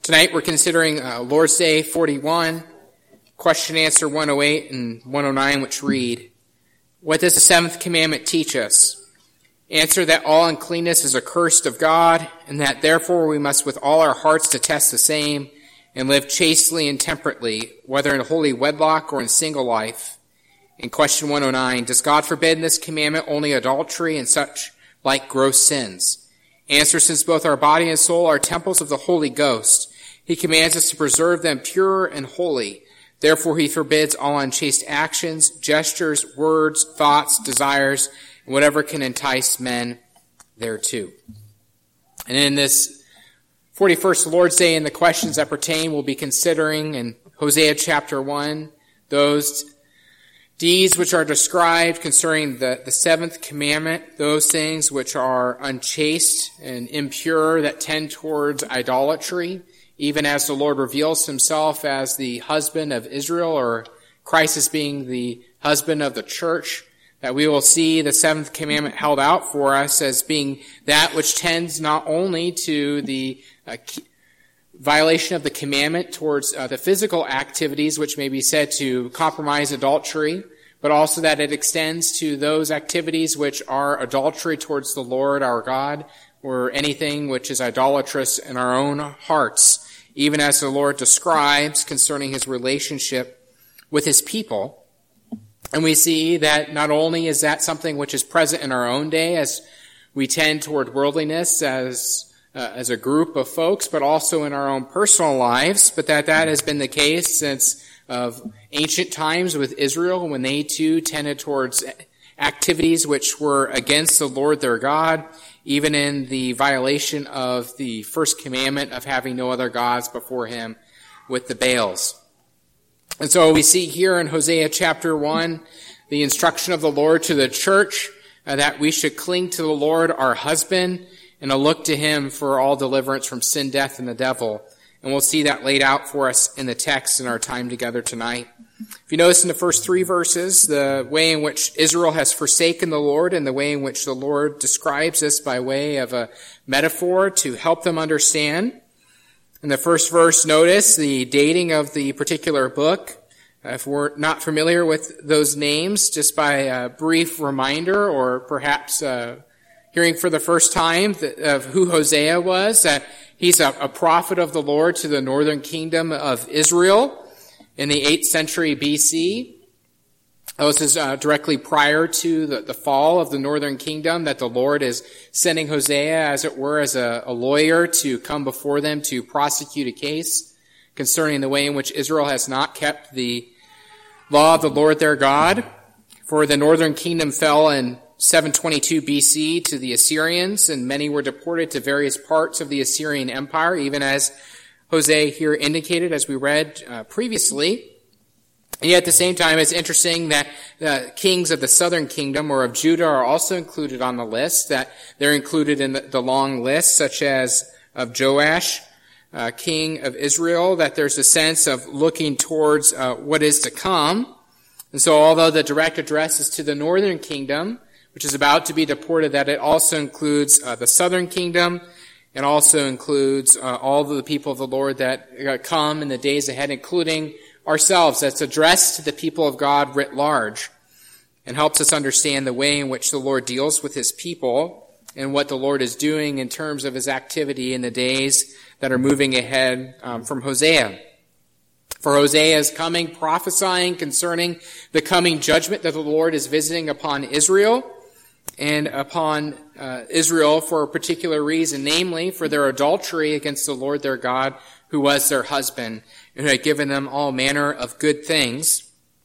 Tonight we're considering Lord's Day 41, question answer 108 and 109, which read, "What does the seventh commandment teach us?" Answer that all uncleanness is accursed of God, and that therefore we must with all our hearts detest the same, and live chastely and temperately, whether in holy wedlock or in single life. In question 109, does God forbid in this commandment only adultery and such like gross sins? Answer, since both our body and soul are temples of the Holy Ghost, he commands us to preserve them pure and holy. Therefore he forbids all unchaste actions, gestures, words, thoughts, desires, and whatever can entice men thereto. And in this 41st Lord's Day and the questions that pertain, we'll be considering in Hosea chapter 1, those deeds which are described concerning the seventh commandment, those things which are unchaste and impure that tend towards idolatry, even as the Lord reveals himself as the husband of Israel, or Christ as being the husband of the church, that we will see the seventh commandment held out for us as being that which tends not only to the violation of the commandment towards the physical activities which may be said to compromise adultery, but also that it extends to those activities which are adultery towards the Lord our God, or anything which is idolatrous in our own hearts, even as the Lord describes concerning his relationship with his people. And we see that not only is that something which is present in our own day as we tend toward worldliness as a group of folks, but also in our own personal lives, but that has been the case since of ancient times with Israel, when they too tended towards activities which were against the Lord their God, even in the violation of the first commandment of having no other gods before him with the Baals. And so we see here in Hosea chapter 1, the instruction of the Lord to the church that we should cling to the Lord our husband and look to him for all deliverance from sin, death, and the devil. And we'll see that laid out for us in the text in our time together tonight. If you notice in the first three verses, the way in which Israel has forsaken the Lord and the way in which the Lord describes this by way of a metaphor to help them understand. In the first verse, notice the dating of the particular book. If we're not familiar with those names, just by a brief reminder, or perhaps hearing for the first time of who Hosea was, that he's a prophet of the Lord to the northern kingdom of Israel in the 8th century BC. This is directly prior to the fall of the northern kingdom, that the Lord is sending Hosea, as it were, as a lawyer to come before them to prosecute a case concerning the way in which Israel has not kept the law of the Lord their God. For the northern kingdom fell in 722 BC to the Assyrians, and many were deported to various parts of the Assyrian Empire, even as Hosea here indicated, as we read previously. And yet at the same time, it's interesting that the kings of the southern kingdom, or of Judah, are also included on the list, that they're included in the long list, such as of Joash, king of Israel, that there's a sense of looking towards what is to come. And so although the direct address is to the northern kingdom, which is about to be deported, that it also includes the southern kingdom, and also includes all of the people of the Lord that come in the days ahead, including ourselves. That's addressed to the people of God writ large, and helps us understand the way in which the Lord deals with his people and what the Lord is doing in terms of his activity in the days that are moving ahead from Hosea. For Hosea is coming, prophesying concerning the coming judgment that the Lord is visiting upon Israel, and upon Israel for a particular reason, namely for their adultery against the Lord their God, who was their husband, and who had given them all manner of good things.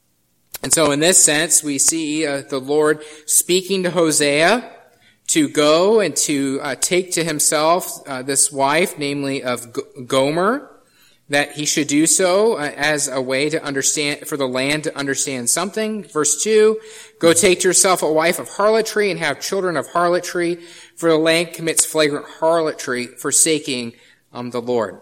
And so in this sense, we see the Lord speaking to Hosea to go and to take to himself this wife, namely of Gomer, that he should do so as a way to understand, for the land to understand something. Verse 2, go take to yourself a wife of harlotry and have children of harlotry, for the land commits flagrant harlotry, forsaking the Lord.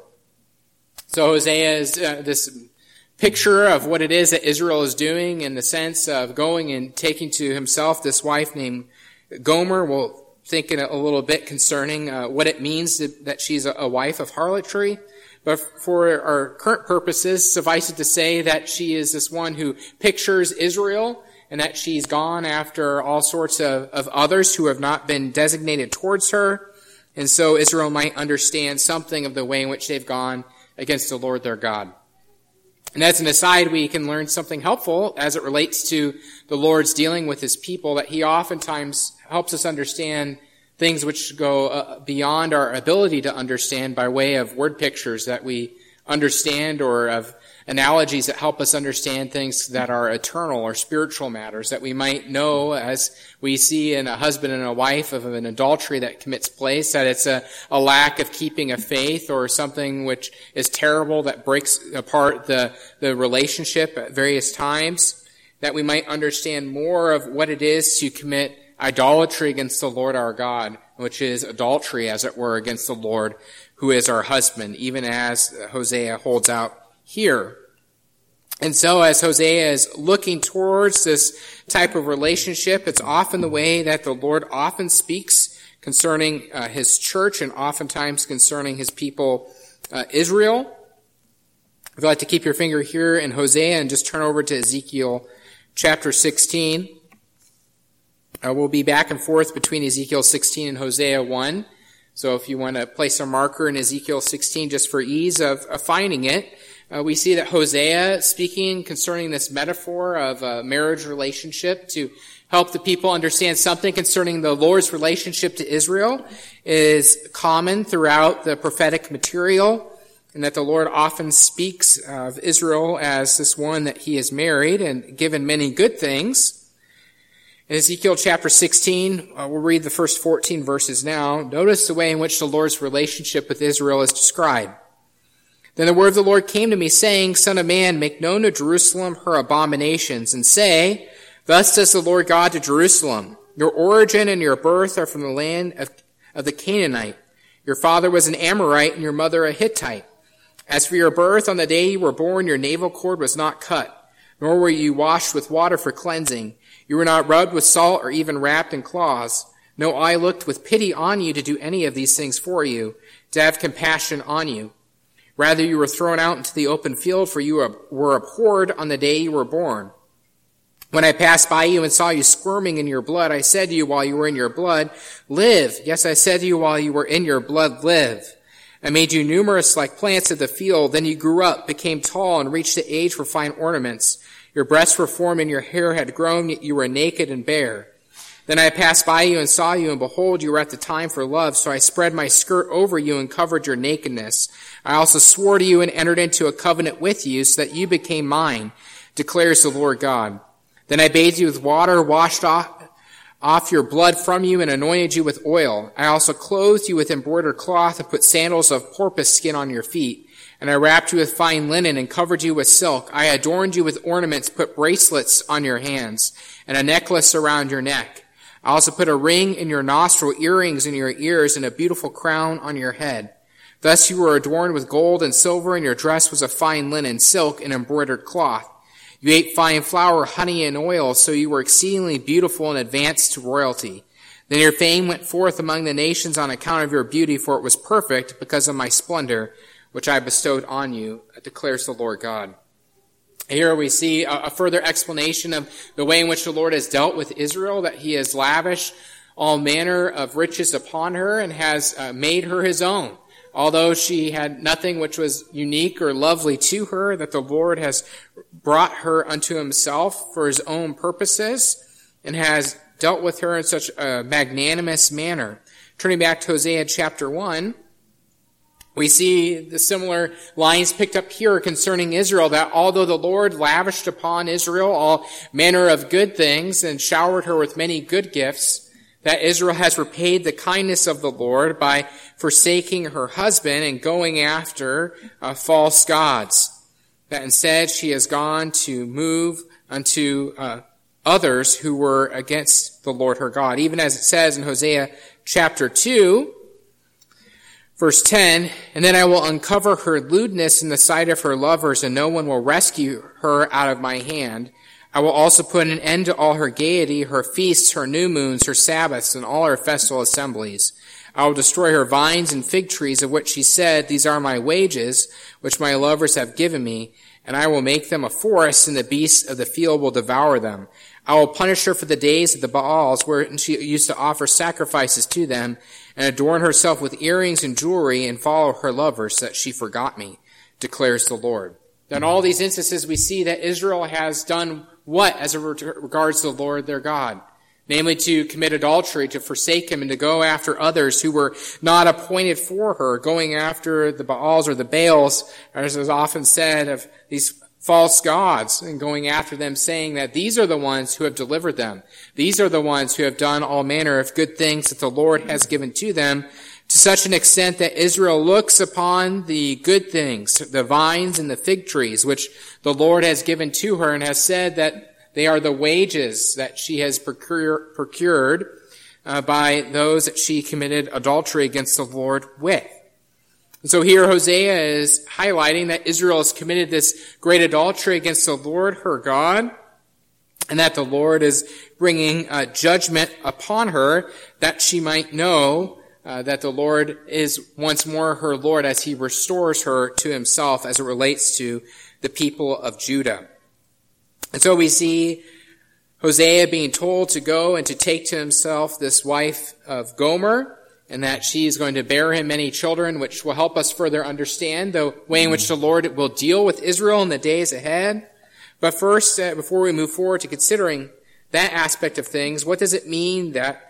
So Hosea is this picture of what it is that Israel is doing in the sense of going and taking to himself this wife named Gomer. We'll think in a little bit concerning what it means that she's a wife of harlotry. But for our current purposes, suffice it to say that she is this one who pictures Israel, and that she's gone after all sorts of others who have not been designated towards her. And so Israel might understand something of the way in which they've gone against the Lord their God. And as an aside, we can learn something helpful as it relates to the Lord's dealing with his people, that he oftentimes helps us understand things which go beyond our ability to understand by way of word pictures that we understand, or of analogies that help us understand things that are eternal or spiritual matters that we might know, as we see in a husband and a wife of an adultery that commits place, that it's a lack of keeping a faith, or something which is terrible that breaks apart the relationship at various times, that we might understand more of what it is to commit idolatry against the Lord our God, which is adultery, as it were, against the Lord who is our husband, even as Hosea holds out here. And so as Hosea is looking towards this type of relationship, it's often the way that the Lord often speaks concerning his church, and oftentimes concerning his people Israel. If you'd like to keep your finger here in Hosea and just turn over to Ezekiel chapter 16. We'll be back and forth between Ezekiel 16 and Hosea 1. So if you want to place a marker in Ezekiel 16 just for ease of finding it, we see that Hosea, speaking concerning this metaphor of a marriage relationship to help the people understand something concerning the Lord's relationship to Israel, is common throughout the prophetic material, and that the Lord often speaks of Israel as this one that he has married and given many good things. In Ezekiel chapter 16, we'll read the first 14 verses now. Notice the way in which the Lord's relationship with Israel is described. Then the word of the Lord came to me, saying, Son of man, make known to Jerusalem her abominations, and say, Thus says the Lord God to Jerusalem, Your origin and your birth are from the land of the Canaanite. Your father was an Amorite, and your mother a Hittite. As for your birth, on the day you were born, your navel cord was not cut, nor were you washed with water for cleansing. You were not rubbed with salt or even wrapped in cloths. No eye looked with pity on you to do any of these things for you, to have compassion on you. Rather, you were thrown out into the open field, for you were abhorred on the day you were born. When I passed by you and saw you squirming in your blood, I said to you while you were in your blood, Live. Yes, I said to you while you were in your blood, Live. I made you numerous like plants of the field. Then you grew up, became tall, and reached the age for fine ornaments. Your breasts were formed and your hair had grown, yet you were naked and bare. Then I passed by you and saw you, and behold, you were at the time for love. So I spread my skirt over you and covered your nakedness. I also swore to you and entered into a covenant with you, so that you became mine, declares the Lord God. Then I bathed you with water, washed off your blood from you, and anointed you with oil. I also clothed you with embroidered cloth and put sandals of porpoise skin on your feet. And I wrapped you with fine linen and covered you with silk. I adorned you with ornaments, put bracelets on your hands, and a necklace around your neck. I also put a ring in your nostril, earrings in your ears, and a beautiful crown on your head. Thus you were adorned with gold and silver, and your dress was of fine linen, silk, and embroidered cloth. You ate fine flour, honey, and oil, so you were exceedingly beautiful and advanced to royalty. Then your fame went forth among the nations on account of your beauty, for it was perfect because of my splendor, which I bestowed on you, declares the Lord God. Here we see a further explanation of the way in which the Lord has dealt with Israel, that he has lavished all manner of riches upon her and has made her his own. Although she had nothing which was unique or lovely to her, that the Lord has brought her unto himself for his own purposes and has dealt with her in such a magnanimous manner. Turning back to Hosea chapter 1, we see the similar lines picked up here concerning Israel, that although the Lord lavished upon Israel all manner of good things and showered her with many good gifts, that Israel has repaid the kindness of the Lord by forsaking her husband and going after false gods. That instead she has gone to move unto others who were against the Lord her God. Even as it says in Hosea chapter 2, verse 10, And then I will uncover her lewdness in the sight of her lovers, and no one will rescue her out of my hand. I will also put an end to all her gaiety, her feasts, her new moons, her Sabbaths, and all her festival assemblies. I will destroy her vines and fig trees, of which she said, these are my wages, which my lovers have given me, and I will make them a forest, and the beasts of the field will devour them. I will punish her for the days of the Baals, where she used to offer sacrifices to them, and adorn herself with earrings and jewelry, and follow her lovers, so that she forgot me, declares the Lord. In all these instances, we see that Israel has done what as it regards the Lord their God? Namely, to commit adultery, to forsake him, and to go after others who were not appointed for her, going after the Baals or the Baals, as is often said, of these false gods, and going after them, saying that these are the ones who have delivered them. These are the ones who have done all manner of good things that the Lord has given to them, to such an extent that Israel looks upon the good things, the vines and the fig trees, which the Lord has given to her, and has said that they are the wages that she has procured by those that she committed adultery against the Lord with. And so here Hosea is highlighting that Israel has committed this great adultery against the Lord her God, and that the Lord is bringing judgment upon her, that she might know that the Lord is once more her Lord as he restores her to himself as it relates to the people of Judah. And so we see Hosea being told to go and to take to himself this wife of Gomer, and that she is going to bear him many children, which will help us further understand the way in which the Lord will deal with Israel in the days ahead. But first, before we move forward to considering that aspect of things, what does it mean that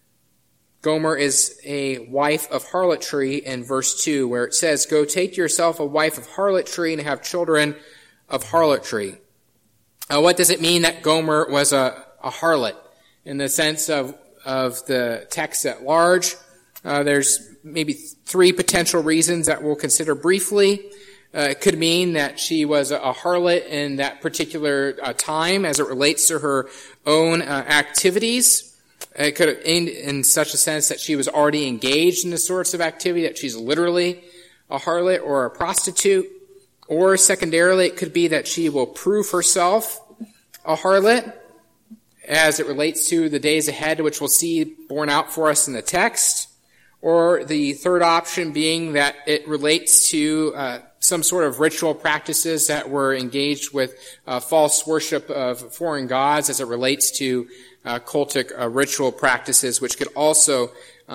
Gomer is a wife of harlotry in verse 2, where it says, go take yourself a wife of harlotry and have children of harlotry? What does it mean that Gomer was a harlot? In the sense of the text at large, there's maybe three potential reasons that we'll consider briefly. It could mean that she was a harlot in that particular time as it relates to her own activities. It could have aimed in such a sense that she was already engaged in the sorts of activity, that she's literally a harlot or a prostitute. Or secondarily, it could be that she will prove herself a harlot as it relates to the days ahead, which we'll see borne out for us in the text. Or the third option being that it relates to some sort of ritual practices that were engaged with false worship of foreign gods as it relates to cultic ritual practices, which could also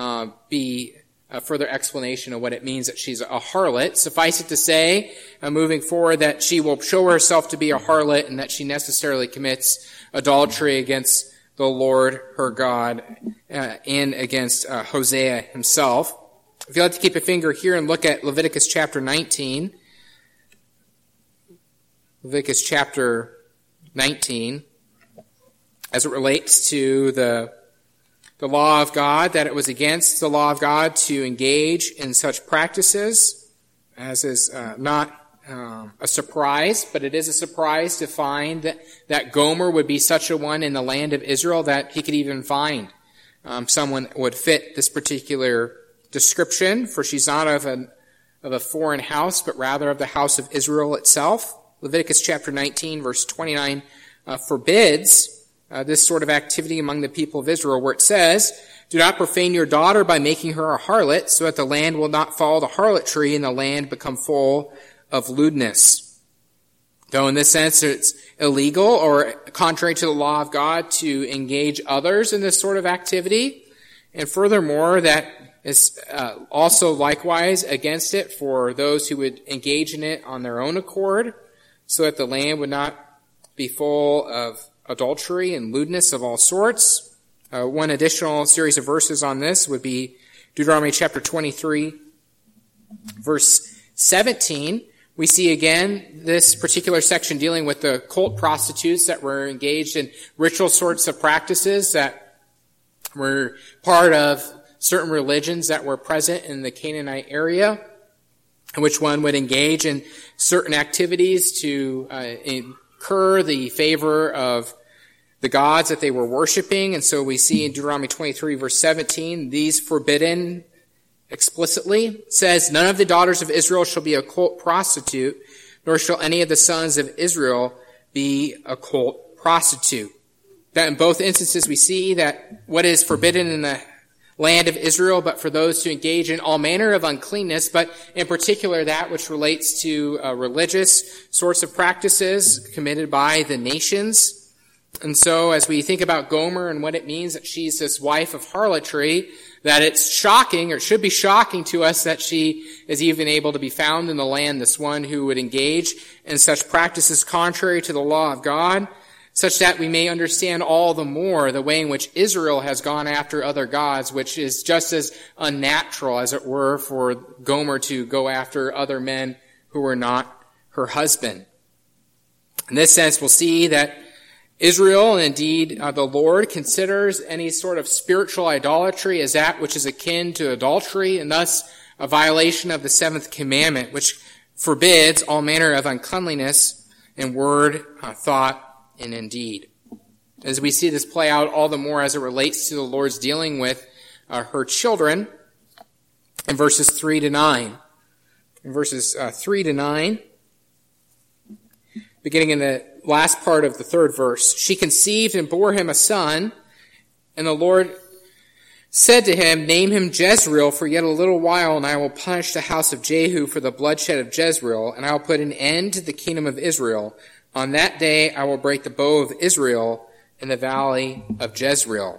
be a further explanation of what it means that she's a harlot. Suffice it to say, moving forward, that she will show herself to be a harlot and that she necessarily commits adultery against the Lord her God and against Hosea himself. If you'd like to keep a finger here and look at Leviticus chapter 19. Leviticus chapter 19, as it relates to the law of God, that it was against the law of God to engage in such practices, as is not a surprise, but it is a surprise to find that Gomer would be such a one in the land of Israel that he could even find someone that would fit this particular description, for she's not of a foreign house, but rather of the house of Israel itself. Leviticus chapter 19, verse 29 forbids this sort of activity among the people of Israel, where it says, do not profane your daughter by making her a harlot, so that the land will not follow the harlotry and the land become full of lewdness. Though in this sense it's illegal or contrary to the law of God to engage others in this sort of activity. And furthermore, that is also likewise against it for those who would engage in it on their own accord, so that the land would not be full of adultery and lewdness of all sorts. One additional series of verses on this would be Deuteronomy chapter 23, verse 17. We see again this particular section dealing with the cult prostitutes that were engaged in ritual sorts of practices that were part of certain religions that were present in the Canaanite area, in which one would engage in certain activities to incur the favor of the gods that they were worshiping. And so we see in Deuteronomy 23, verse 17, these forbidden explicitly says, none of the daughters of Israel shall be a cult prostitute, nor shall any of the sons of Israel be a cult prostitute. That in both instances we see that what is forbidden in the land of Israel, but for those who engage in all manner of uncleanness, but in particular that which relates to religious sorts of practices committed by the nations. And so as we think about Gomer and what it means that she's this wife of harlotry, that it's shocking, or should be shocking to us, that she is even able to be found in the land, this one who would engage in such practices contrary to the law of God, such that we may understand all the more the way in which Israel has gone after other gods, which is just as unnatural, as it were, for Gomer to go after other men who were not her husband. In this sense, we'll see that Israel, and indeed the Lord, considers any sort of spiritual idolatry as that which is akin to adultery, and thus a violation of the seventh commandment, which forbids all manner of uncleanliness in word, thought, and in deed. As we see this play out all the more as it relates to the Lord's dealing with her children in verses 3 to 9. In verses 3 to 9, beginning in the last part of the third verse, she conceived and bore him a son, and the Lord said to him, name him Jezreel for yet a little while, and I will punish the house of Jehu for the bloodshed of Jezreel, and I will put an end to the kingdom of Israel. On that day I will break the bow of Israel in the valley of Jezreel.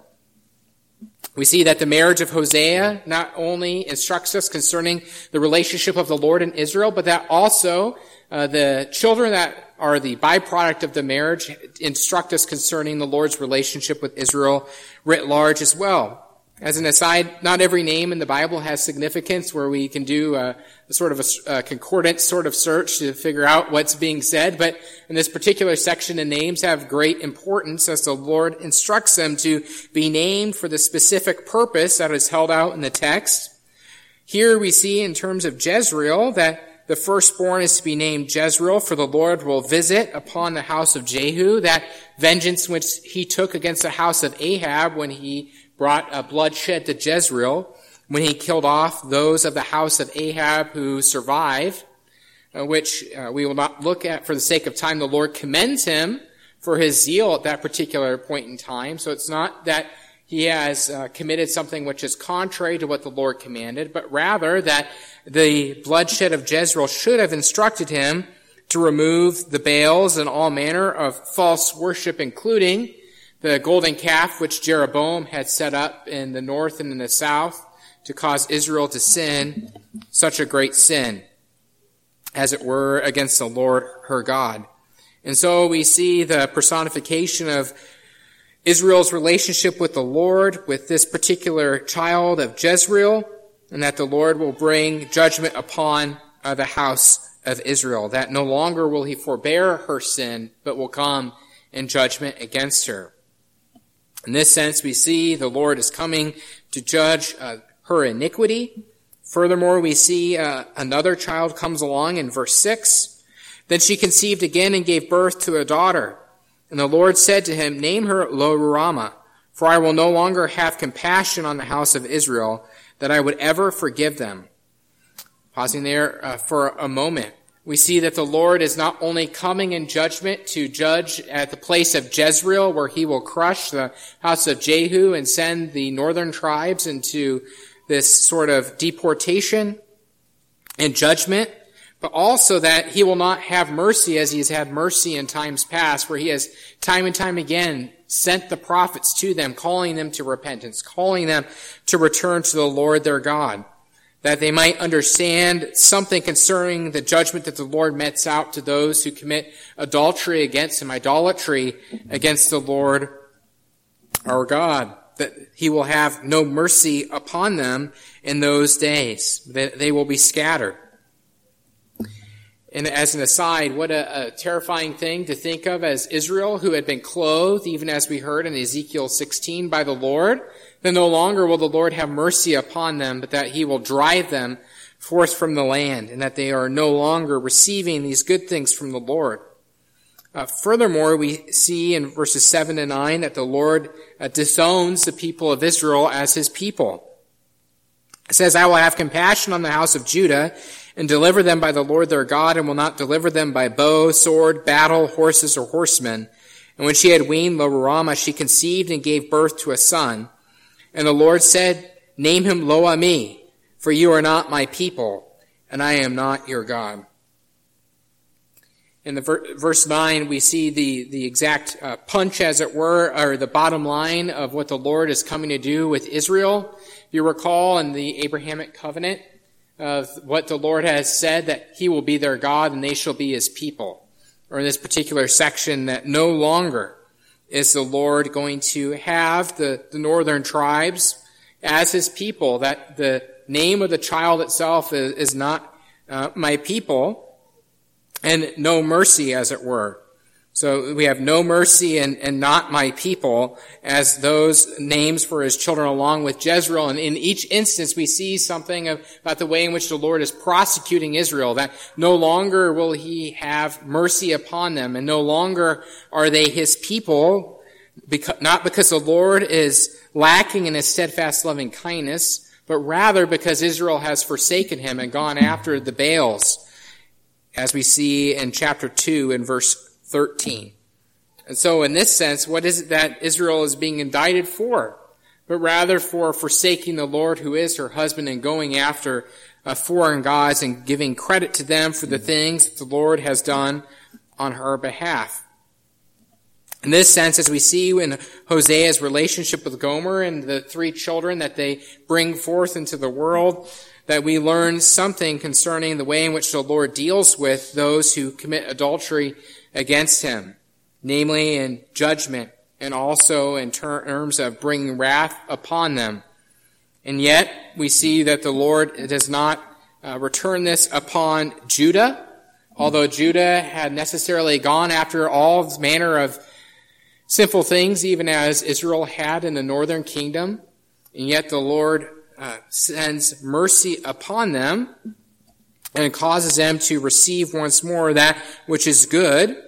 We see that the marriage of Hosea not only instructs us concerning the relationship of the Lord and Israel, but that also the children that are the byproduct of the marriage instruct us concerning the Lord's relationship with Israel writ large as well. As an aside, not every name in the Bible has significance where we can do a concordant sort of search to figure out what's being said, but in this particular section, the names have great importance as the Lord instructs them to be named for the specific purpose that is held out in the text. Here we see in terms of Jezreel that the firstborn is to be named Jezreel, for the Lord will visit upon the house of Jehu, that vengeance which he took against the house of Ahab when he brought bloodshed to Jezreel, when he killed off those of the house of Ahab who survived, which we will not look at for the sake of time. The Lord commends him for his zeal at that particular point in time. So it's not that he has committed something which is contrary to what the Lord commanded, but rather that the bloodshed of Jezreel should have instructed him to remove the Baals and all manner of false worship, including the golden calf which Jeroboam had set up in the north and in the south to cause Israel to sin such a great sin, as it were, against the Lord her God. And so we see the personification of Israel's relationship with the Lord, with this particular child of Jezreel, and that the Lord will bring judgment upon the house of Israel, that no longer will he forbear her sin, but will come in judgment against her. In this sense, we see the Lord is coming to judge her iniquity. Furthermore, we see another child comes along in verse 6. Then she conceived again and gave birth to a daughter. And the Lord said to him, name her Lo-ruhamah, for I will no longer have compassion on the house of Israel, that I would ever forgive them. Pausing there for a moment. We see that the Lord is not only coming in judgment to judge at the place of Jezreel, where he will crush the house of Jehu and send the northern tribes into this sort of deportation and judgment, but also that he will not have mercy as he has had mercy in times past, where he has time and time again sent the prophets to them, calling them to repentance, calling them to return to the Lord their God, that they might understand something concerning the judgment that the Lord metes out to those who commit adultery against him, idolatry against the Lord our God, that he will have no mercy upon them in those days, that they will be scattered. And as an aside, what a terrifying thing to think of as Israel, who had been clothed, even as we heard in Ezekiel 16, by the Lord, then no longer will the Lord have mercy upon them, but that he will drive them forth from the land, and that they are no longer receiving these good things from the Lord. Furthermore, we see in verses 7 to 9 that the Lord disowns the people of Israel as his people. It says, I will have compassion on the house of Judah, and deliver them by the Lord their God, and will not deliver them by bow, sword, battle, horses, or horsemen. And when she had weaned Lo-ruhamah, she conceived and gave birth to a son. And the Lord said Name him Lo-Ami, for you are not my people, and I am not your God. In the verse 9, we see the exact punch, as it were, or the bottom line of what the Lord is coming to do with Israel. If you recall in the Abrahamic covenant, of what the Lord has said, that he will be their God and they shall be his people. Or in this particular section, that no longer is the Lord going to have the northern tribes as his people, that the name of the child itself is not my people, and no mercy, as it were. So we have no mercy and not my people as those names for his children, along with Jezreel. And in each instance, we see something about the way in which the Lord is prosecuting Israel, that no longer will he have mercy upon them, and no longer are they his people, not because the Lord is lacking in his steadfast loving kindness, but rather because Israel has forsaken him and gone after the Baals, as we see in chapter 2 and verse 13. And so in this sense, what is it that Israel is being indicted for? But rather for forsaking the Lord who is her husband and going after foreign gods and giving credit to them for the things that the Lord has done on her behalf. In this sense, as we see in Hosea's relationship with Gomer and the 3 children that they bring forth into the world, that we learn something concerning the way in which the Lord deals with those who commit adultery against him, namely in judgment and also in terms of bringing wrath upon them. And yet we see that the Lord does not return this upon Judah, although Judah had necessarily gone after all manner of sinful things, even as Israel had in the northern kingdom. And yet the Lord sends mercy upon them and causes them to receive once more that which is good.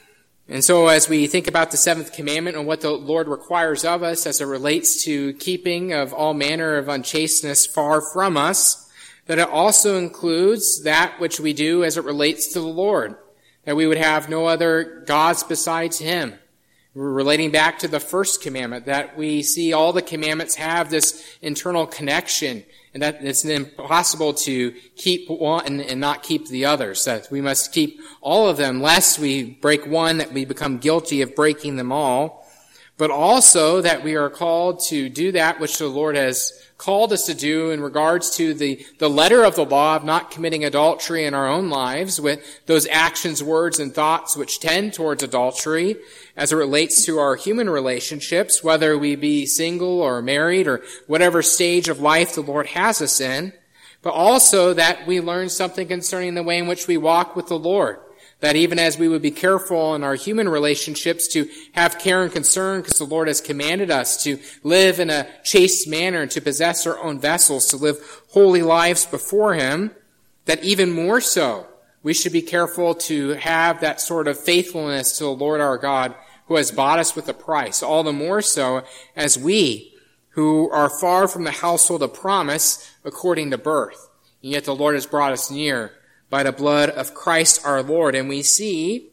And so as we think about the 7th commandment and what the Lord requires of us as it relates to keeping of all manner of unchasteness far from us, that it also includes that which we do as it relates to the Lord, that we would have no other gods besides him. We're relating back to the 1st commandment, that we see all the commandments have this internal connection, and that it's impossible to keep one and not keep the others. That we must keep all of them, lest we break one, that we become guilty of breaking them all. But also that we are called to do that which the Lord has called us to do in regards to the letter of the law of not committing adultery in our own lives with those actions, words, and thoughts which tend towards adultery as it relates to our human relationships, whether we be single or married or whatever stage of life the Lord has us in, but also that we learn something concerning the way in which we walk with the Lord. That even as we would be careful in our human relationships to have care and concern, because the Lord has commanded us to live in a chaste manner and to possess our own vessels, to live holy lives before him, that even more so, we should be careful to have that sort of faithfulness to the Lord our God, who has bought us with a price. All the more so as we, who are far from the household of promise according to birth, and yet the Lord has brought us near by the blood of Christ our Lord. And we see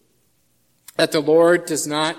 that the Lord is not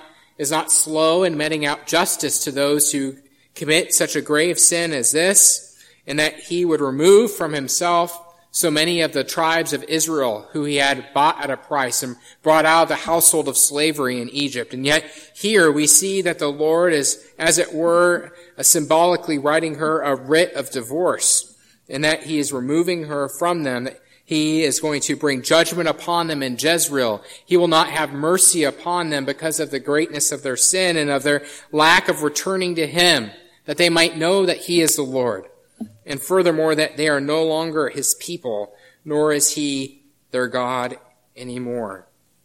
slow in meting out justice to those who commit such a grave sin as this, and that he would remove from himself so many of the tribes of Israel who he had bought at a price and brought out of the household of slavery in Egypt. And yet here we see that the Lord is, as it were, symbolically writing her a writ of divorce, and that he is removing her from them. He is going to bring judgment upon them in Jezreel. He will not have mercy upon them because of the greatness of their sin and of their lack of returning to him, that they might know that he is the Lord. And furthermore, that they are no longer his people, nor is he their God anymore.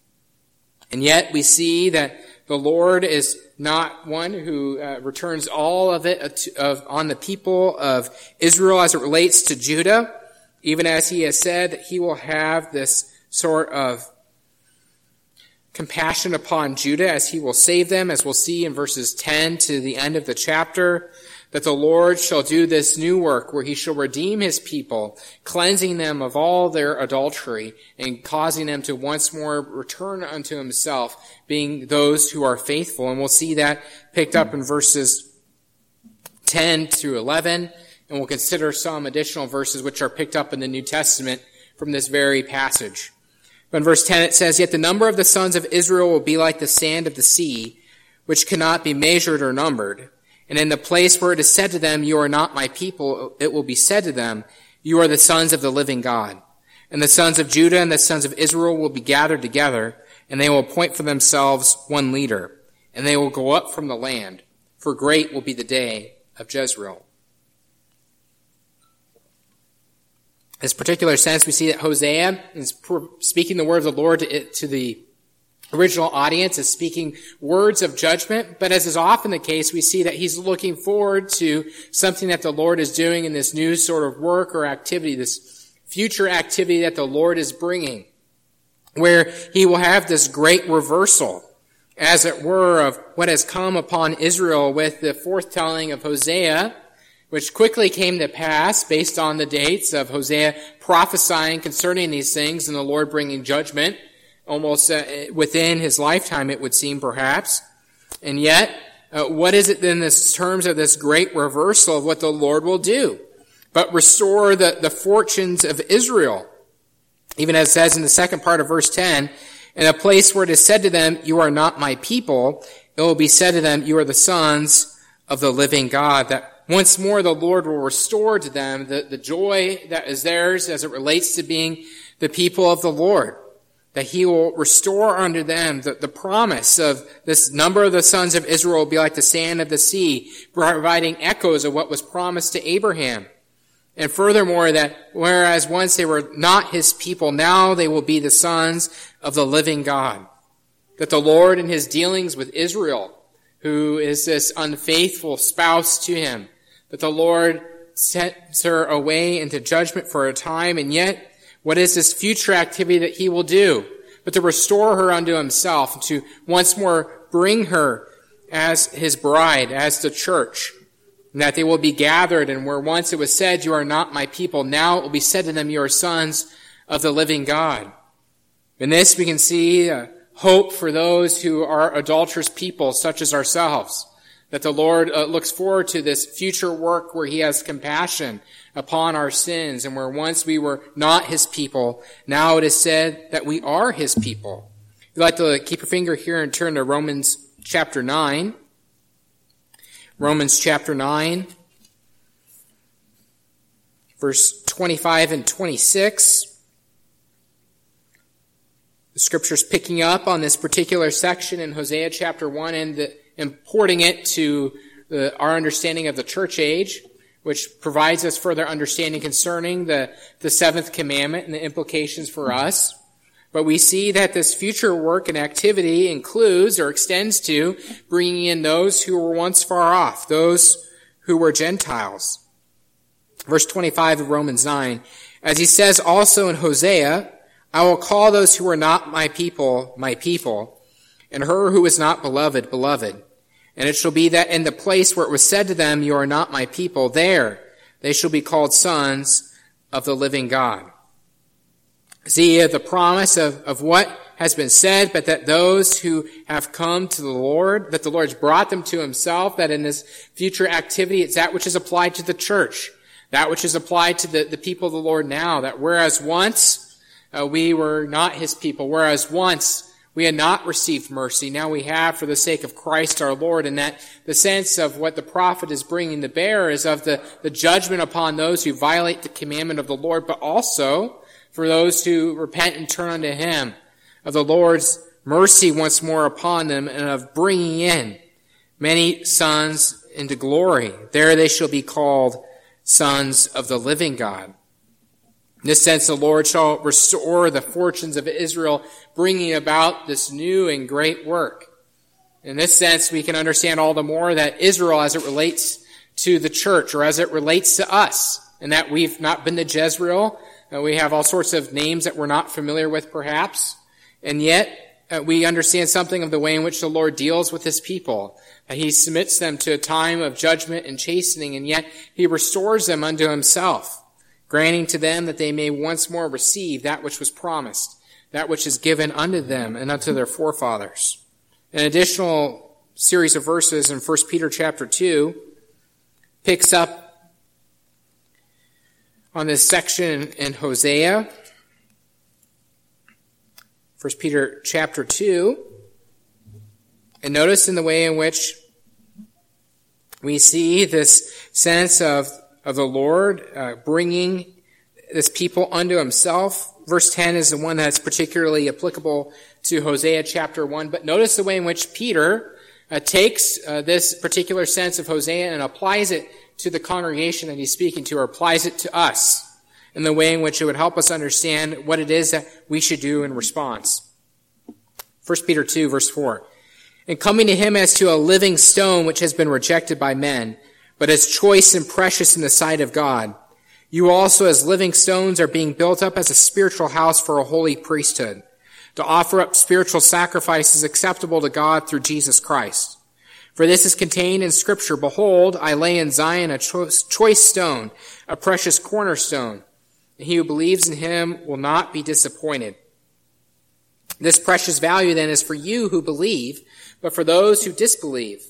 And yet we see that the Lord is not one who returns all of it on the people of Israel as it relates to Judah, even as he has said that he will have this sort of compassion upon Judah as he will save them, as we'll see in verses 10 to the end of the chapter, that the Lord shall do this new work where he shall redeem his people, cleansing them of all their adultery and causing them to once more return unto himself, being those who are faithful. And we'll see that picked up in verses 10 through 11. And And we'll consider some additional verses which are picked up in the New Testament from this very passage. But in verse 10 it says, "Yet the number of the sons of Israel will be like the sand of the sea, which cannot be measured or numbered. And in the place where it is said to them, 'You are not my people,' it will be said to them, 'You are the sons of the living God.' And the sons of Judah and the sons of Israel will be gathered together, and they will appoint for themselves one leader, and they will go up from the land, for great will be the day of Jezreel." In this particular sense, we see that Hosea is speaking the word of the Lord to the original audience, is speaking words of judgment, but as is often the case, we see that he's looking forward to something that the Lord is doing in this new sort of work or activity, this future activity that the Lord is bringing, where he will have this great reversal, as it were, of what has come upon Israel with the forthtelling of Hosea, which quickly came to pass based on the dates of Hosea prophesying concerning these things and the Lord bringing judgment almost within his lifetime, it would seem, perhaps. And yet, what is it then in terms of this great reversal of what the Lord will do? But restore the fortunes of Israel. Even as it says in the second part of verse 10, "In a place where it is said to them, 'You are not my people,' it will be said to them, 'You are the sons of the living God.'" That once more the Lord will restore to them the joy that is theirs as it relates to being the people of the Lord. That he will restore unto them the promise of this number of the sons of Israel will be like the sand of the sea, providing echoes of what was promised to Abraham. And furthermore, that whereas once they were not his people, now they will be the sons of the living God. That the Lord in his dealings with Israel, who is this unfaithful spouse to him, that the Lord sends her away into judgment for a time, and yet what is this future activity that he will do? But to restore her unto himself, to once more bring her as his bride, as the church, and that they will be gathered, and where once it was said, "You are not my people," now it will be said to them, "You are sons of the living God." In this we can see hope for those who are adulterous people, such as ourselves, that the Lord looks forward to this future work where he has compassion upon our sins, and where once we were not his people, now it is said that we are his people. If you'd like to keep your finger here and turn to Romans chapter 9. Romans chapter 9, verse 25 and 26. The scripture's picking up on this particular section in Hosea chapter 1 and importing it to our understanding of the church age, which provides us further understanding concerning the seventh commandment and the implications for us. But we see that this future work and activity includes or extends to bringing in those who were once far off, those who were Gentiles. Verse 25 of Romans 9, "As he says also in Hosea, I will call those who are not my people, and her who is not beloved, beloved. And it shall be that in the place where it was said to them, 'You are not my people,' there they shall be called sons of the living God." See the promise of what has been said, but that those who have come to the Lord, that the Lord has brought them to himself, that in this future activity, it's that which is applied to the church, that which is applied to the people of the Lord now, that whereas once we were not his people, whereas once we had not received mercy, now we have for the sake of Christ our Lord, and that the sense of what the prophet is bringing to bear is of the judgment upon those who violate the commandment of the Lord, but also for those who repent and turn unto him, of the Lord's mercy once more upon them, and of bringing in many sons into glory. There they shall be called sons of the living God. In this sense, the Lord shall restore the fortunes of Israel, bringing about this new and great work. In this sense, we can understand all the more that Israel, as it relates to the church, or as it relates to us, and that we've not been to Jezreel, we have all sorts of names that we're not familiar with, perhaps, and yet we understand something of the way in which the Lord deals with his people. He submits them to a time of judgment and chastening, and yet he restores them unto himself, granting to them that they may once more receive that which was promised, that which is given unto them and unto their forefathers. An additional series of verses in 1 Peter chapter 2 picks up on this section in Hosea. 1 Peter chapter 2. And notice in the way in which we see this sense of the Lord bringing this people unto himself. Verse 10 is the one that's particularly applicable to Hosea chapter 1. But notice the way in which Peter takes this particular sense of Hosea and applies it to the congregation that he's speaking to, or applies it to us in the way in which it would help us understand what it is that we should do in response. 1 Peter 2, verse 4. And coming to him as to a living stone which has been rejected by men, but as choice and precious in the sight of God, you also as living stones are being built up as a spiritual house for a holy priesthood, to offer up spiritual sacrifices acceptable to God through Jesus Christ. For this is contained in Scripture, behold, I lay in Zion a choice stone, a precious cornerstone, and he who believes in him will not be disappointed. This precious value then is for you who believe, but for those who disbelieve.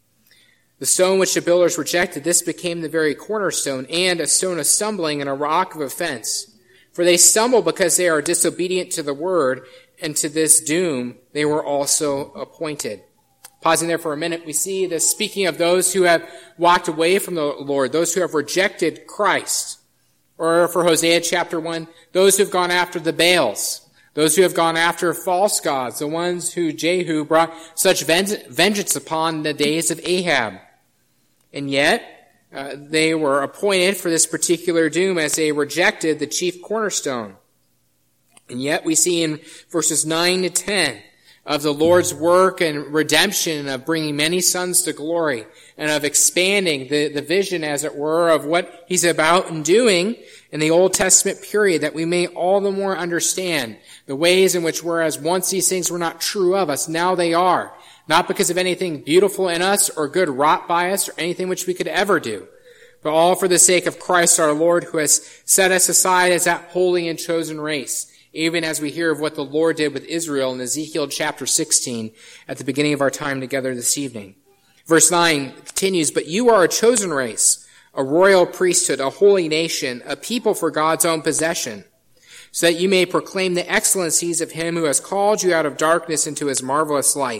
The stone which the builders rejected, this became the very cornerstone, and a stone of stumbling and a rock of offense. For they stumble because they are disobedient to the word, and to this doom they were also appointed. Pausing there for a minute, we see this speaking of those who have walked away from the Lord, those who have rejected Christ. Or for Hosea chapter 1, those who have gone after the Baals, those who have gone after false gods, the ones who Jehu brought such vengeance upon in the days of Ahab. And yet, they were appointed for this particular doom as they rejected the chief cornerstone. And yet we see in verses 9 to 10 of the Lord's work and redemption of bringing many sons to glory and of expanding the vision, as it were, of what he's about and doing in the Old Testament period, that we may all the more understand the ways in which, whereas once these things were not true of us, now they are. Not because of anything beautiful in us or good wrought by us or anything which we could ever do, but all for the sake of Christ our Lord, who has set us aside as that holy and chosen race, even as we hear of what the Lord did with Israel in Ezekiel chapter 16 at the beginning of our time together this evening. Verse 9 continues, but you are a chosen race, a royal priesthood, a holy nation, a people for God's own possession, so that you may proclaim the excellencies of him who has called you out of darkness into his marvelous light.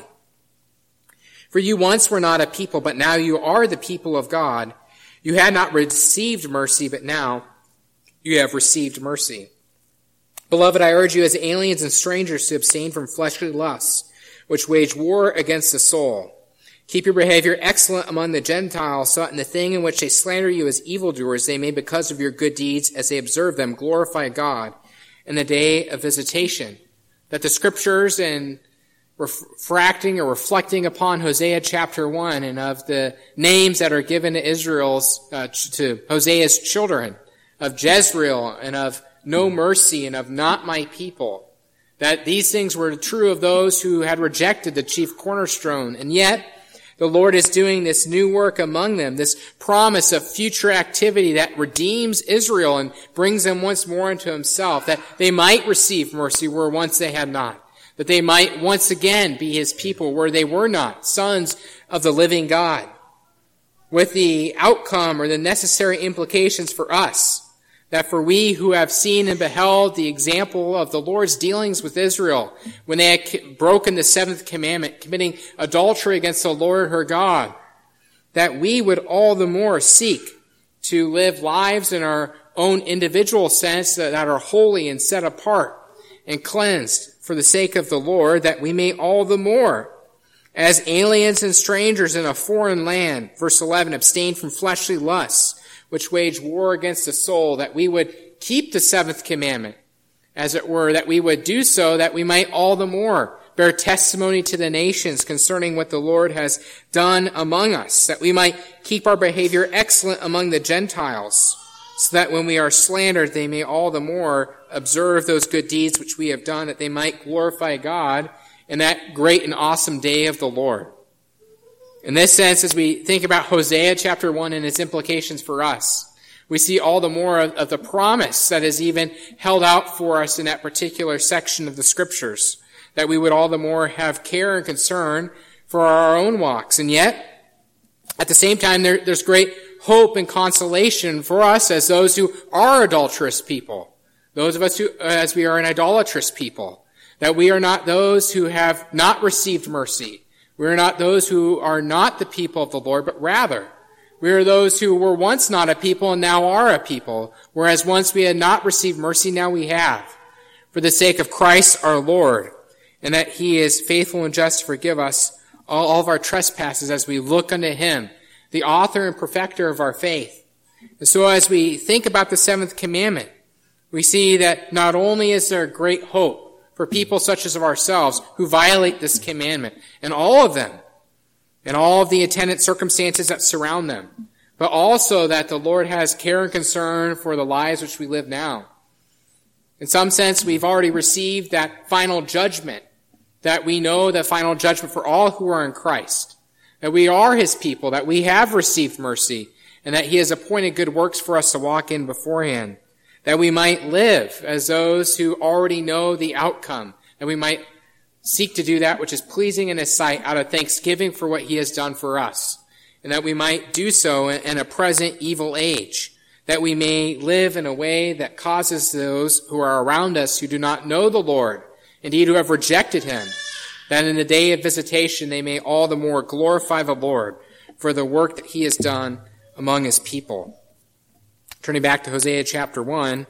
For you once were not a people, but now you are the people of God. You had not received mercy, but now you have received mercy. Beloved, I urge you as aliens and strangers to abstain from fleshly lusts, which wage war against the soul. Keep your behavior excellent among the Gentiles, so that in the thing in which they slander you as evildoers, they may, because of your good deeds, as they observe them, glorify God in the day of visitation. That the Scriptures, and refracting or reflecting upon Hosea chapter 1 and of the names that are given to to Hosea's children, of Jezreel and of no mercy and of not my people, that these things were true of those who had rejected the chief cornerstone. And yet, the Lord is doing this new work among them, this promise of future activity that redeems Israel and brings them once more into himself, that they might receive mercy where once they had not, that they might once again be his people where they were not, sons of the living God, with the outcome or the necessary implications for us, that for we who have seen and beheld the example of the Lord's dealings with Israel when they had broken the seventh commandment, committing adultery against the Lord her God, that we would all the more seek to live lives in our own individual sense that are holy and set apart and cleansed for the sake of the Lord, that we may all the more, as aliens and strangers in a foreign land, verse 11, abstain from fleshly lusts, which wage war against the soul, that we would keep the seventh commandment, as it were, that we would do so, that we might all the more bear testimony to the nations concerning what the Lord has done among us, that we might keep our behavior excellent among the Gentiles, so that when we are slandered, they may all the more observe those good deeds which we have done, that they might glorify God in that great and awesome day of the Lord. In this sense, as we think about Hosea chapter 1 and its implications for us, we see all the more of the promise that is even held out for us in that particular section of the Scriptures, that we would all the more have care and concern for our own walks. And yet, at the same time, there's great hope and consolation for us as those who are adulterous people, those of us who, as we are an idolatrous people, that we are not those who have not received mercy. We are not those who are not the people of the Lord, but rather we are those who were once not a people and now are a people, whereas once we had not received mercy, now we have, for the sake of Christ our Lord, and that he is faithful and just to forgive us all of our trespasses as we look unto him, the author and perfecter of our faith. And so as we think about the seventh commandment, we see that not only is there great hope for people such as ourselves who violate this commandment, and all of them, and all of the attendant circumstances that surround them, but also that the Lord has care and concern for the lives which we live now. In some sense, we've already received that final judgment, that we know the final judgment for all who are in Christ, that we are his people, that we have received mercy, and that he has appointed good works for us to walk in beforehand, that we might live as those who already know the outcome, that we might seek to do that which is pleasing in his sight out of thanksgiving for what he has done for us, and that we might do so in a present evil age, that we may live in a way that causes those who are around us who do not know the Lord, indeed who have rejected him, that in the day of visitation they may all the more glorify the Lord for the work that he has done among his people. Turning back to Hosea chapter 1,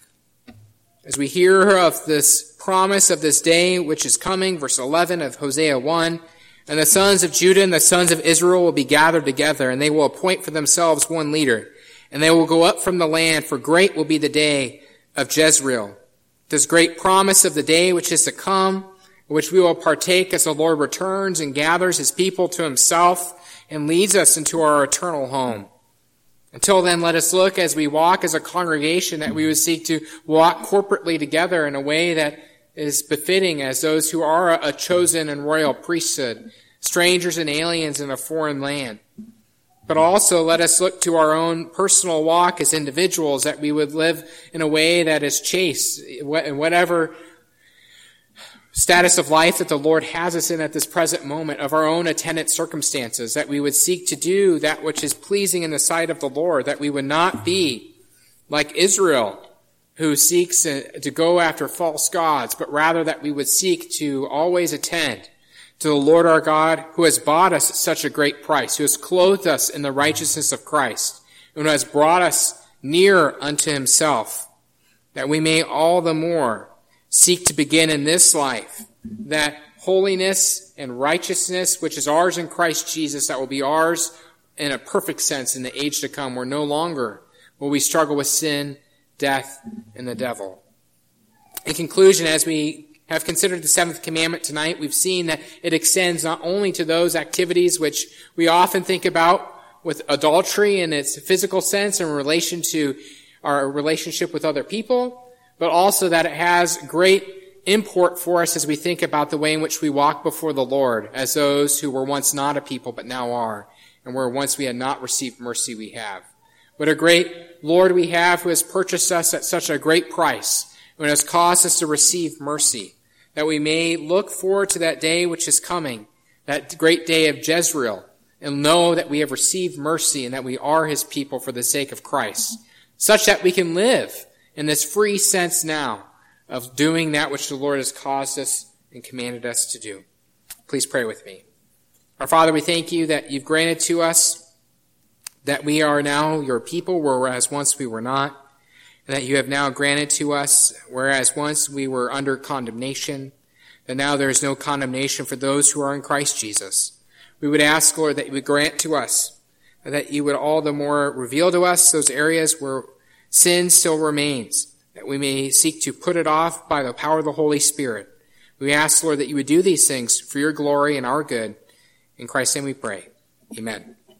as we hear of this promise of this day which is coming, verse 11 of Hosea 1, and the sons of Judah and the sons of Israel will be gathered together, and they will appoint for themselves one leader, and they will go up from the land, for great will be the day of Jezreel. This great promise of the day which is to come, which we will partake as the Lord returns and gathers his people to himself and leads us into our eternal home. Until then, let us look as we walk as a congregation that we would seek to walk corporately together in a way that is befitting as those who are a chosen and royal priesthood, strangers and aliens in a foreign land. But also let us look to our own personal walk as individuals, that we would live in a way that is chaste in whatever status of life that the Lord has us in at this present moment, of our own attendant circumstances, that we would seek to do that which is pleasing in the sight of the Lord, that we would not be like Israel, who seeks to go after false gods, but rather that we would seek to always attend to the Lord our God, who has bought us at such a great price, who has clothed us in the righteousness of Christ, and who has brought us near unto himself, that we may all the more seek to begin in this life that holiness and righteousness which is ours in Christ Jesus, that will be ours in a perfect sense in the age to come, where no longer will we struggle with sin, death, and the devil. In conclusion, as we have considered the seventh commandment tonight, we've seen that it extends not only to those activities which we often think about with adultery in its physical sense in relation to our relationship with other people, but also that it has great import for us as we think about the way in which we walk before the Lord as those who were once not a people but now are, and where once we had not received mercy we have. What a great Lord we have, who has purchased us at such a great price, and has caused us to receive mercy, that we may look forward to that day which is coming, that great day of Jezreel, and know that we have received mercy and that we are his people for the sake of Christ, such that we can live in this free sense now of doing that which the Lord has caused us and commanded us to do. Please pray with me. Our Father, we thank you that you've granted to us that we are now your people, whereas once we were not, and that you have now granted to us, whereas once we were under condemnation, that now there is no condemnation for those who are in Christ Jesus. We would ask, Lord, that you would grant to us, that you would all the more reveal to us those areas where sin still remains, that we may seek to put it off by the power of the Holy Spirit. We ask, Lord, that you would do these things for your glory and our good. In Christ's name we pray. Amen.